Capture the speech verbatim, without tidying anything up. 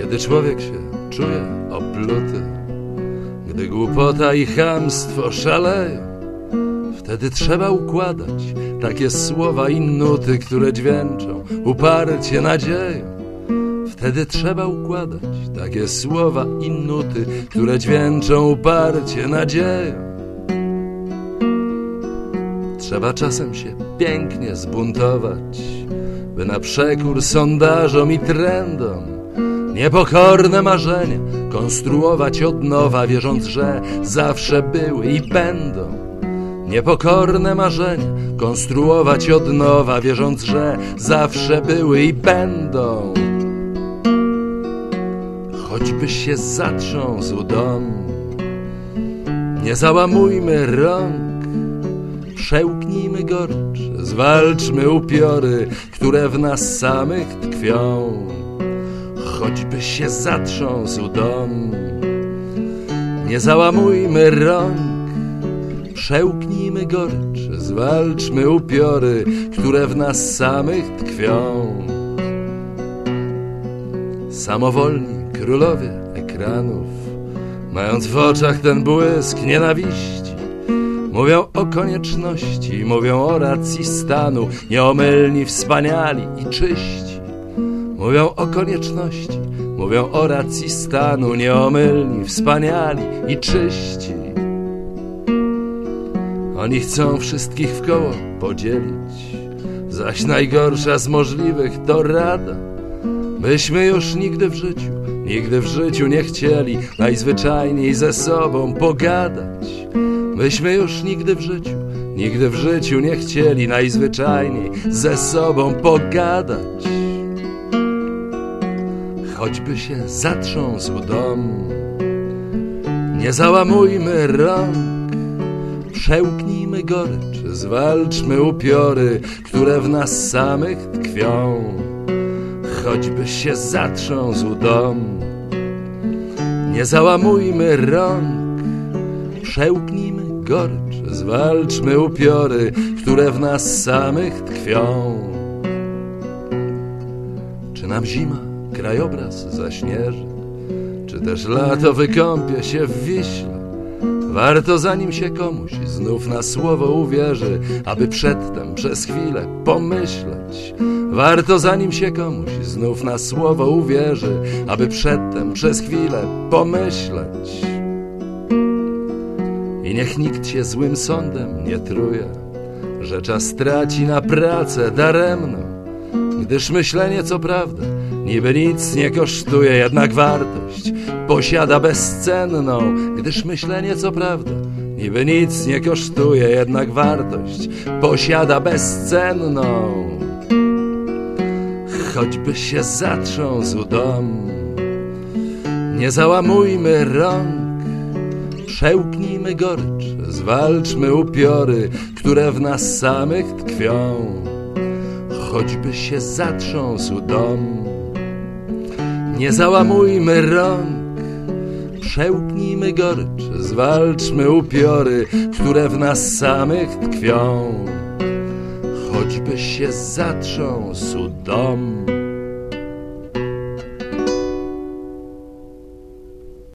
Kiedy człowiek się czuje opluty, gdy głupota i chamstwo szaleją, wtedy trzeba układać takie słowa i nuty, które dźwięczą uparcie nadzieją. Wtedy trzeba układać takie słowa i nuty, które dźwięczą uparcie nadzieją. Trzeba czasem się pięknie zbuntować, by na przekór sondażom i trendom niepokorne marzenia konstruować od nowa, wierząc, że zawsze były i będą. Niepokorne marzenia konstruować od nowa, wierząc, że zawsze były i będą. Choćby się zatrząsł dom, nie załamujmy rąk, przełknijmy gorycz, zwalczmy upiory, które w nas samych tkwią. Choćby się zatrząsł dom, nie załamujmy rąk, przełknijmy gorycz, zwalczmy upiory, które w nas samych tkwią. Samowolni królowie ekranów, mając w oczach ten błysk nienawiści, mówią o konieczności, mówią o racji stanu, nieomylni, wspaniali i czyści. Mówią o konieczności, mówią o racji stanu, nieomylni, wspaniali i czyści. Oni chcą wszystkich wkoło podzielić, zaś najgorsza z możliwych to rada. Myśmy już nigdy w życiu, nigdy w życiu nie chcieli najzwyczajniej ze sobą pogadać. Myśmy już nigdy w życiu, nigdy w życiu nie chcieli najzwyczajniej ze sobą pogadać. Choćby się zatrząsł dom, nie załamujmy rąk, przełknijmy gorycz, zwalczmy upiory, które w nas samych tkwią. Choćby się zatrząsł dom, nie załamujmy rąk, przełknijmy gorycz, zwalczmy upiory, które w nas samych tkwią. Czy nam zima krajobraz zaśnieży, czy też lato wykąpie się w Wiśle? Warto, zanim się komuś znów na słowo uwierzy, aby przedtem przez chwilę pomyśleć. Warto, zanim się komuś znów na słowo uwierzy, aby przedtem przez chwilę pomyśleć. I niech nikt się złym sądem nie truje, że czas traci na pracę daremną, gdyż myślenie, co prawda, niby nic nie kosztuje, jednak wartość posiada bezcenną. Gdyż myślenie, co prawda, niby nic nie kosztuje, jednak wartość posiada bezcenną. Choćby się zatrząsł dom, nie załamujmy rąk, przełknijmy gorycz, zwalczmy upiory, które w nas samych tkwią. Choćby się zatrząsł dom, nie załamujmy rąk, przełknijmy gorycz, zwalczmy upiory, które w nas samych tkwią. Choćby się zatrząsł dom.